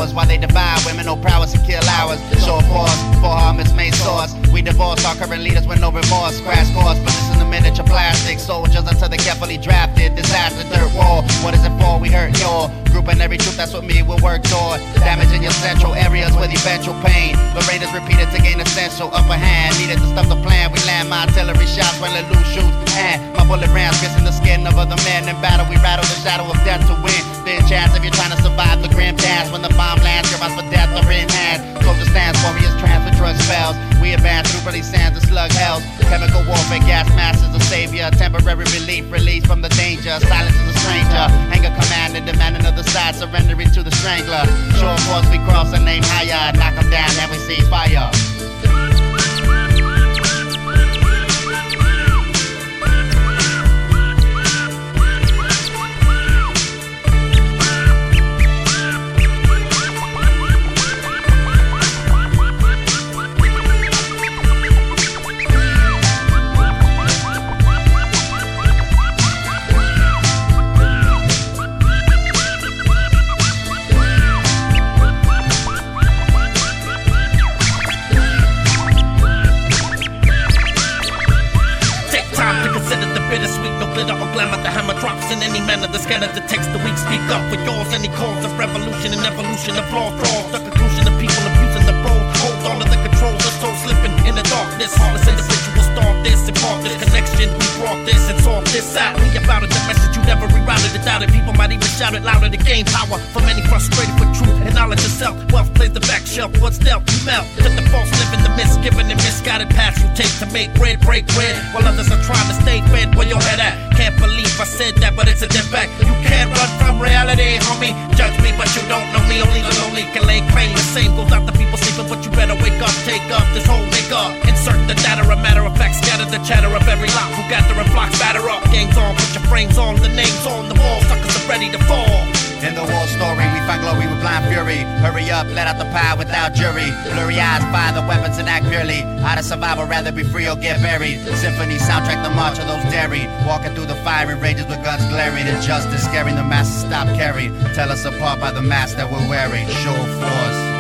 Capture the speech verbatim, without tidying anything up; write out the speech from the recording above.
ours while they divide women, no prowess to kill ours. Show of force, for harm is main source. We divorce our current leaders with no remorse. Crash course, but this is the miniature plastic soldiers until they carefully drafted. Disaster, dirt war. What is it for? We hurt your group and every truth. That's what me will work toward. Damaging your central areas with eventual pain. The raiders repeated to gain essential upper hand. Needed to stuff the plan. We land my artillery shots when the loose shoots. And my bullet rounds piercing the skin of other men. In battle, we rattle the shadow of death to win. Thin chance if you're trying to survive the grim dance. When the bomb lands, your odds for death are in hand. Soldier stands, warriors transfer drug spells. We advance through bloody sands and slug hells. Chemical warfare, gas masks is a savior. Temporary relief, release from the danger. Silence is a stranger. Anger commanded, demanding of the side, surrendering to the strangler. Shore force we cross and aim higher. Knock them down, then we seize fire. The scanner detects the weak, speak up for yours. Any cause of revolution and evolution of law draws the conclusion of people abusing the road. Hold all of the control, the soul slipping in the darkness. Heartless individuals start this and part this connection. We brought this and sort this out. We about it, the message you never rerouted it out. And people might even shout it louder to gain power. For many frustrated with truth and knowledge of self. Wealth plays the back shelf, what's dealt, you melt. Let the false live in the misgiven and misguided paths you take to make bread break bread. While others are trying to stay fed where your head at. Can't believe I said that, but it's a dead fact. You can't run from reality, homie. Judge me, but you don't know me. Only the lonely can lay claim. The same goes out to people sleeping, but you better wake up, take up this whole makeup. Insert the data, a matter of fact, scatter the chatter of every lot who gather and flocks, batter up. Gangs on, put your frames on, the names on the wall. Suckers are ready to fall. In the war story, we find glory with blind fury. Hurry up, let out the pie without jury. Blurry eyes, fire the weapons and act purely. How to survive or rather be free or get buried. Symphony, soundtrack, the march of those dairy. Walking through the fiery rages with guns glaring. Injustice scaring the masses stop carrying. Tell us apart by the mask that we're wearing. Show force.